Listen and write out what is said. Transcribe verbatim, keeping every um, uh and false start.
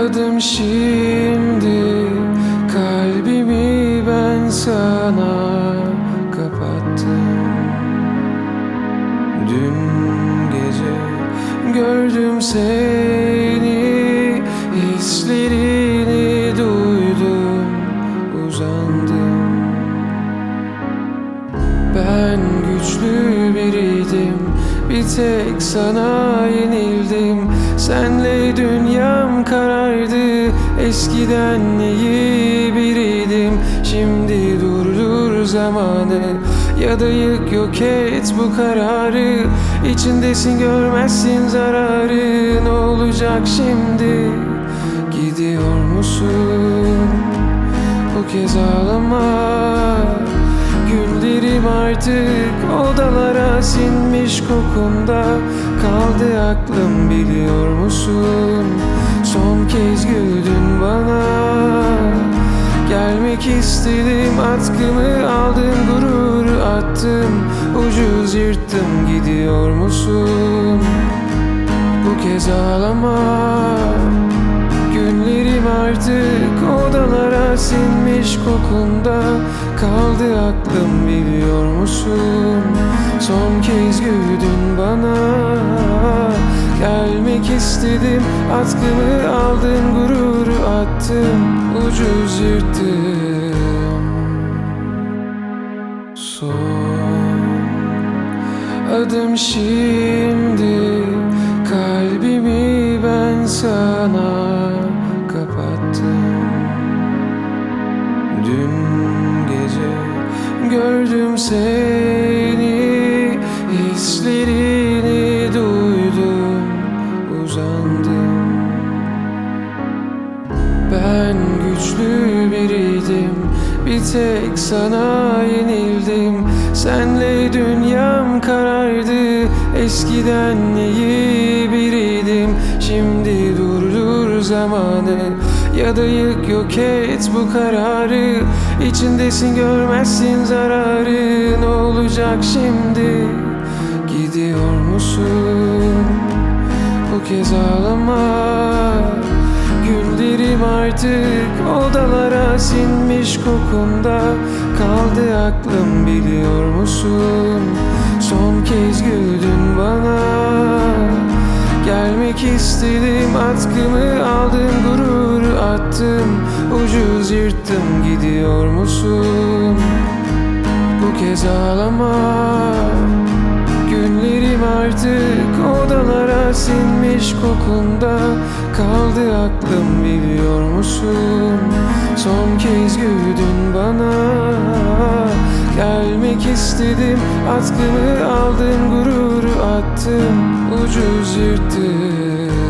Adım şimdi, kalbimi ben sana kapattım. Dün gece gördüm seni, hislerini duydum, uzandım. Ben güçlü biriydim, bir tek sana yenildim. Senle dünyam karardı, eskiden iyi biriydim. Şimdi durdur zamanı, ya da yık yok et bu kararı. İçindesin, görmezsin zararı. Ne olacak şimdi? Gidiyor musun? Bu kez ağlama. Günlerim artık odalara sinmiş kokunda. Kaldı aklım, biliyor musun? Son kez güldün bana. Gelmek istedim, atkımı aldın, gururu attım, ucuz yırttım. Gidiyor musun? Bu kez ağlama. Günlerim artık odalara sinmiş kokunda. Kaldı aklım, biliyor musun? Son kez güldün bana. Gelmek istedim, atkımı aldın, gururu attım, ucuz yırttım. Son adım şimdi, kalbimi ben sana kapattım. Dün gece gördüm seni, hislerini duydum, uzandım. Ben güçlü biriydim, bir tek sana yenildim. Senle dünyam karardı, eskiden iyi biriydim. Şimdi durdur zamanı, ya da yık yok et bu kararı. İçindesin, görmezsin zararı. Ne olacak şimdi? Gidiyor musun? Bu kez ağlama. Günlerim artık odalara sinmiş kokunda. Kaldı aklım, biliyor musun? Son kez güldün bana. Gelmek istedim, atkımı aldın, gururu attım, ucuz yırttım. Gidiyor musun? Bu kez ağlama. Günlerim artık odalara sinmiş kokunda. Kaldı aklım, biliyor musun? Son kez güldün bana. Gelmek istedim, atkımı aldın, gururu attım, ucuz yırttım.